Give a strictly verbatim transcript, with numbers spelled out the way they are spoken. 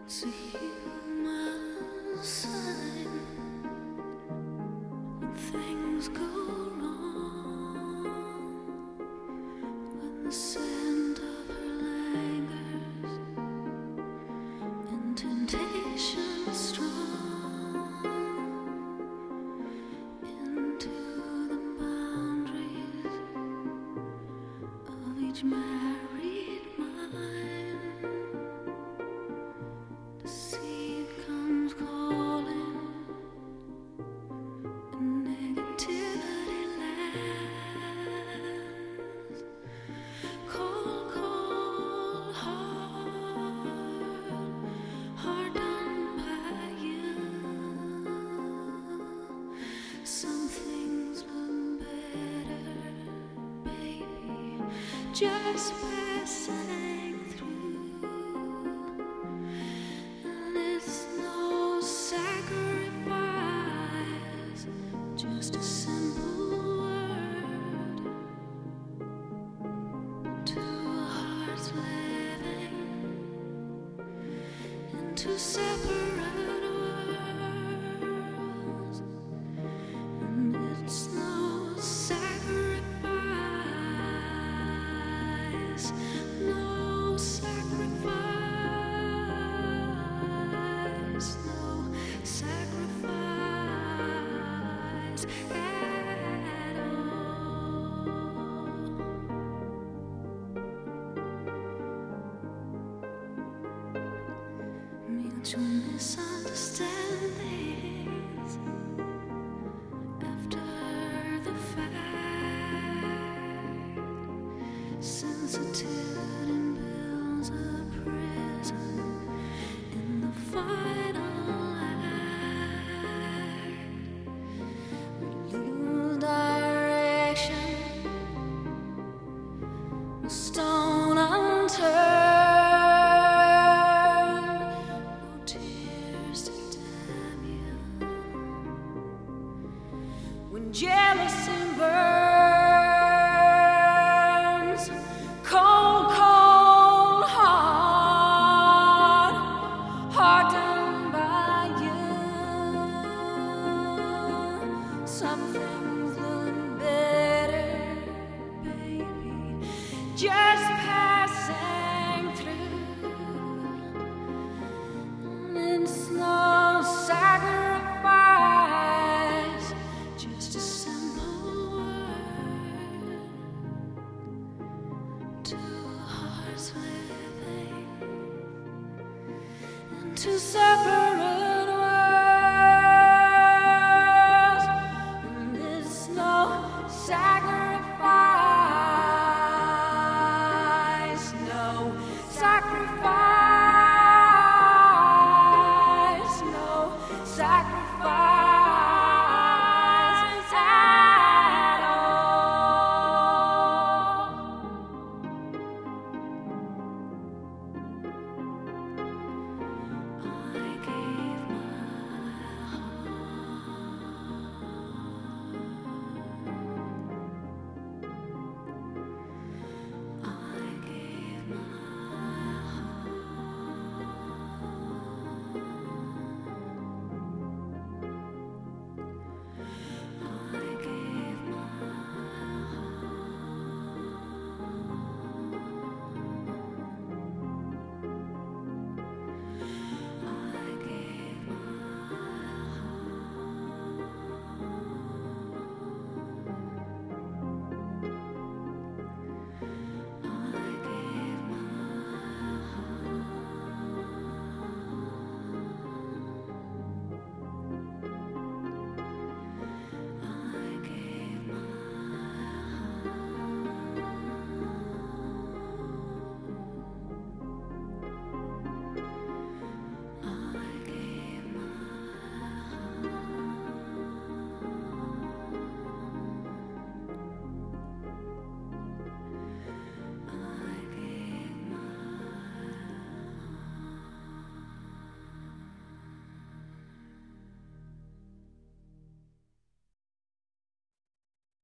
to heal my sign when things go wrong, when the scent of her lingers and temptation strong into the boundaries of each married mind. The seed comes calling, and negativity lands. Cold, cold heart, heart done by you. Some things look better, baby, just passing through. And it's no sacrifice, just a simple word. Two hearts living in two separate worlds. And it's no sacrifice, no sacrifice, no sacrifice at all. Mutual misunderstandings after the fact. Sensitivity builds a prison in the final act. We lose direction, no stone unturned, no tears to damn you. When jealousy burns, cold, cold heart, hardened by you. Some things look better, baby, just passing through. And it's no sacrifice, just a simple word. Two hearts living in two separate worlds. And it's no sacrifice, no sacrifice.